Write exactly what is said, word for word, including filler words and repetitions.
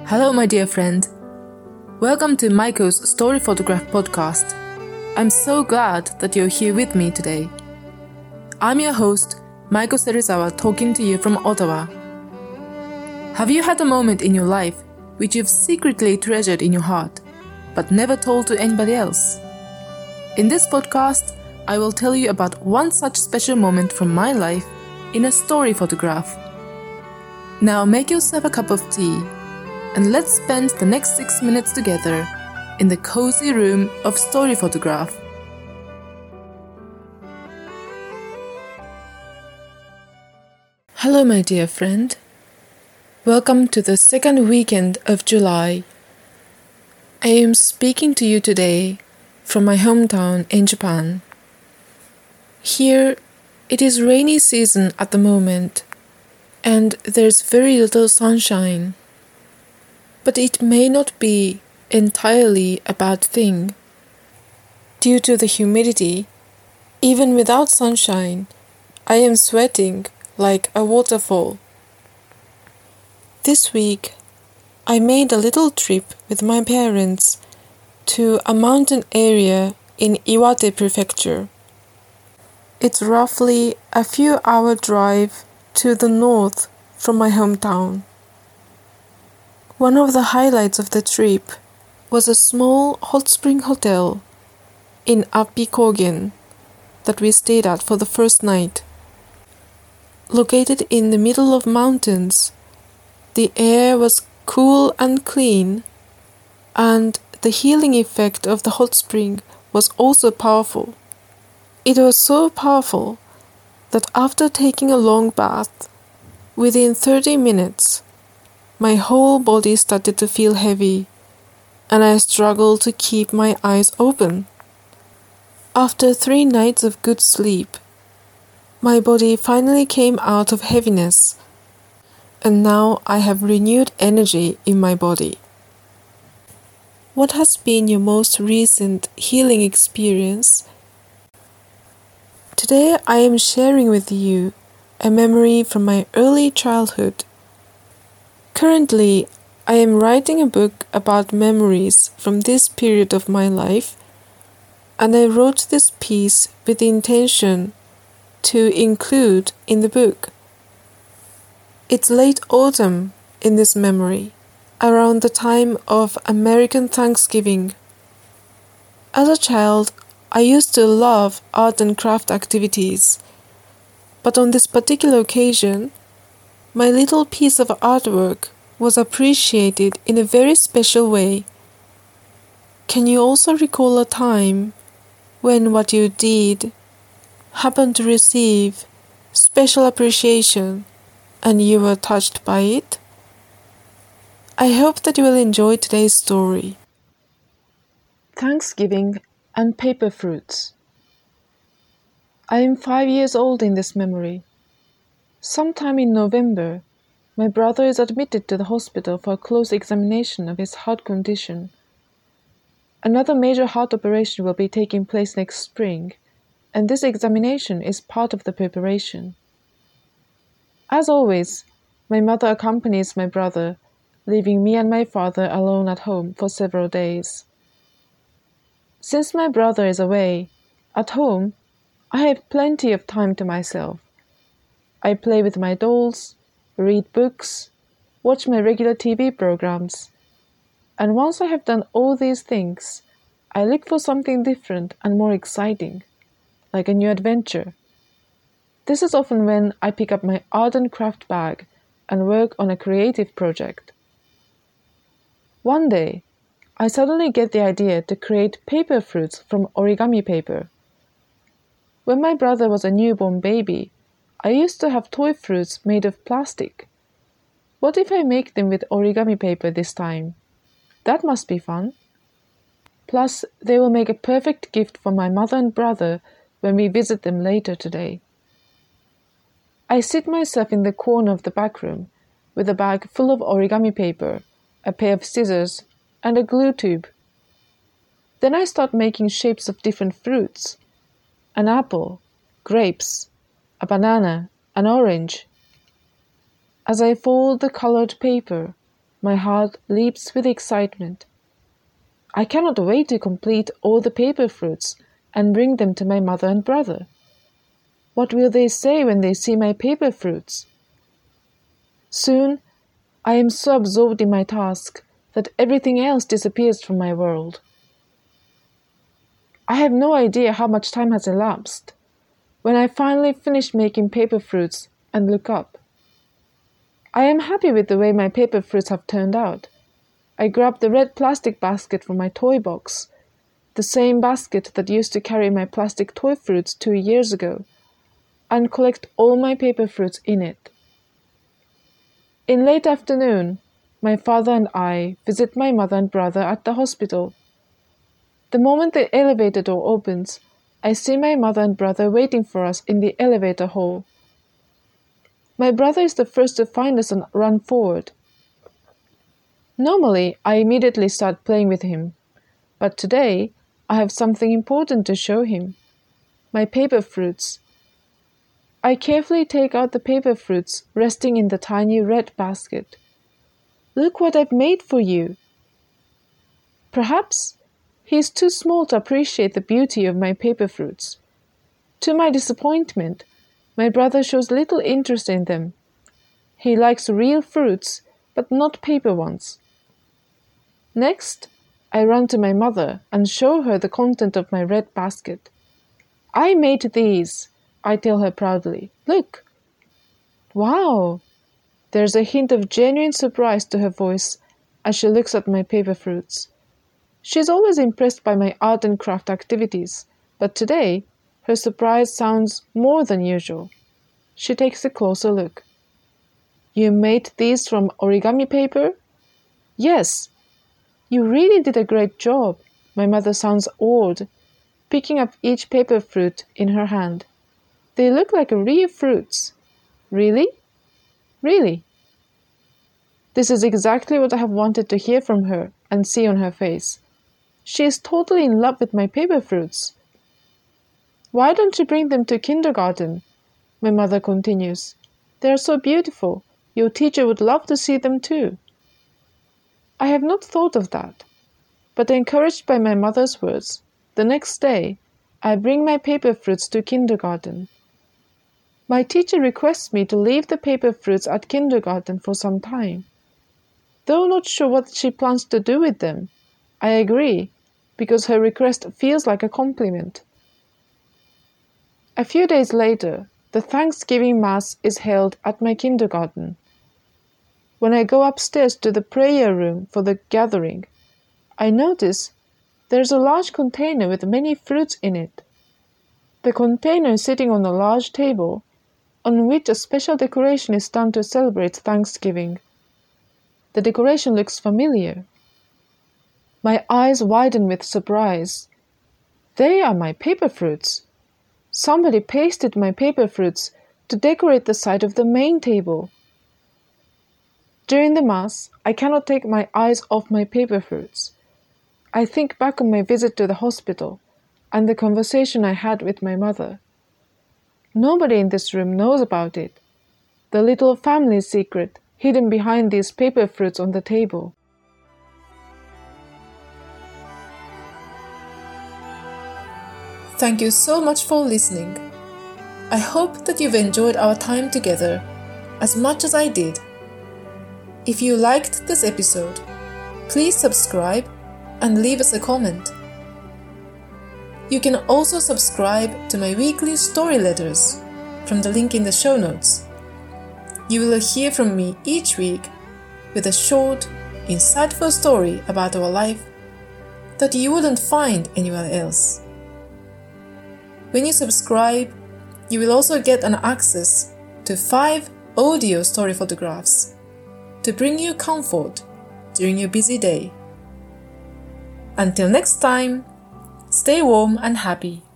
Hello, my dear friend. Welcome to Maiko's Story Photograph podcast. I'm so glad that you're here with me today. I'm your host, Maiko Serizawa, talking to you from Ottawa. Have you had a moment in your life which you've secretly treasured in your heart, but never told to anybody else? In this podcast, I will tell you about one such special moment from my life in a story photograph. Now make yourself a cup of tea, and let's spend the next six minutes together in the cozy room of story photograph. Hello, my dear friend. Welcome to the second weekend of July. I am speaking to you today from my hometown in Japan. Here, it is rainy season at the moment, and there's very little sunshine. But it may not be entirely a bad thing. Due to the humidity, even without sunshine, I am sweating like a waterfall. This week, I made a little trip with my parents to a mountain area in Iwate Prefecture. It's roughly a few hour drive to the north from my hometown. One of the highlights of the trip was a small hot spring hotel in Appikogen that we stayed at for the first night. Located in the middle of mountains, the air was cool and clean, and the healing effect of the hot spring was also powerful. It was so powerful that after taking a long bath, within thirty minutes, my whole body started to feel heavy, and I struggled to keep my eyes open. After three nights of good sleep, my body finally came out of heaviness, and now I have renewed energy in my body. What has been your most recent healing experience? Today I am sharing with you a memory from my early childhood. Currently, I am writing a book about memories from this period of my life, and I wrote this piece with the intention to include in the book. It's late autumn in this memory, around the time of American Thanksgiving. As a child, I used to love art and craft activities, but on this particular occasion, my little piece of artwork was appreciated in a very special way. Can you also recall a time when what you did happened to receive special appreciation and you were touched by it? I hope that you will enjoy today's story. Thanksgiving and paper fruits. I am five years old in this memory. Sometime in November, my brother is admitted to the hospital for a close examination of his heart condition. Another major heart operation will be taking place next spring, and this examination is part of the preparation. As always, my mother accompanies my brother, leaving me and my father alone at home for several days. Since my brother is away, at home, I have plenty of time to myself. I play with my dolls, read books, watch my regular T V programs. And once I have done all these things, I look for something different and more exciting, like a new adventure. This is often when I pick up my art and craft bag and work on a creative project. One day, I suddenly get the idea to create paper fruits from origami paper. When my brother was a newborn baby, I used to have toy fruits made of plastic. What if I make them with origami paper this time? That must be fun. Plus, they will make a perfect gift for my mother and brother when we visit them later today. I sit myself in the corner of the back room with a bag full of origami paper, a pair of scissors, and a glue tube. Then I start making shapes of different fruits: an apple, grapes, a banana, an orange. As I fold the colored paper, My heart leaps with excitement. I cannot wait to complete all the paper fruits and bring them to my mother and brother. What will they say when they see my paper fruits? Soon, I am so absorbed in my task that everything else disappears from my world. I have no idea how much time has elapsed when I finally finish making paper fruits and look up. I am happy with the way my paper fruits have turned out. I grab the red plastic basket from my toy box, the same basket that used to carry my plastic toy fruits two years ago, and collect all my paper fruits in it. In late afternoon, my father and I visit my mother and brother at the hospital. The moment the elevator door opens, I see my mother and brother waiting for us in the elevator hall. My brother is the first to find us and run forward. Normally, I immediately start playing with him, but today I have something important to show him. My paper fruits. I carefully take out the paper fruits resting in the tiny red basket. Look what I've made for you. Perhaps he is too small to appreciate the beauty of my paper fruits. To my disappointment, my brother shows little interest in them. He likes real fruits, but not paper ones. Next, I run to my mother and show her the content of my red basket. I made these, I tell her proudly. Look! Wow! There's a hint of genuine surprise to her voice as she looks at my paper fruits. She is always impressed by my art and craft activities, but today her surprise sounds more than usual. She takes a closer look. You made these from origami paper? Yes. You really did a great job. My mother sounds awed, picking up each paper fruit in her hand. They look like real fruits. Really? Really? This is exactly what I have wanted to hear from her and see on her face. She is totally in love with my paper fruits. Why don't you bring them to kindergarten? My mother continues. They are so beautiful. Your teacher would love to see them too. I have not thought of that, but encouraged by my mother's words, the next day I bring my paper fruits to kindergarten. My teacher requests me to leave the paper fruits at kindergarten for some time. Though not sure what she plans to do with them, I agree, because her request feels like a compliment. A few days later, the Thanksgiving Mass is held at my kindergarten. When I go upstairs to the prayer room for the gathering, I notice there's a large container with many fruits in it. The container is sitting on a large table, on which a special decoration is done to celebrate Thanksgiving. The decoration looks familiar. My eyes widen with surprise. They are my paper fruits. Somebody pasted my paper fruits to decorate the side of the main table. During the Mass, I cannot take my eyes off my paper fruits. I think back on my visit to the hospital and the conversation I had with my mother. Nobody in this room knows about it, the little family secret hidden behind these paper fruits on the table. Thank you so much for listening. I hope that you've enjoyed our time together as much as I did. If you liked this episode, please subscribe and leave us a comment. You can also subscribe to my weekly story letters from the link in the show notes. You will hear from me each week with a short, insightful story about our life that you wouldn't find anywhere else. When you subscribe, you will also get an access to five audio story photographs to bring you comfort during your busy day. Until next time, stay warm and happy.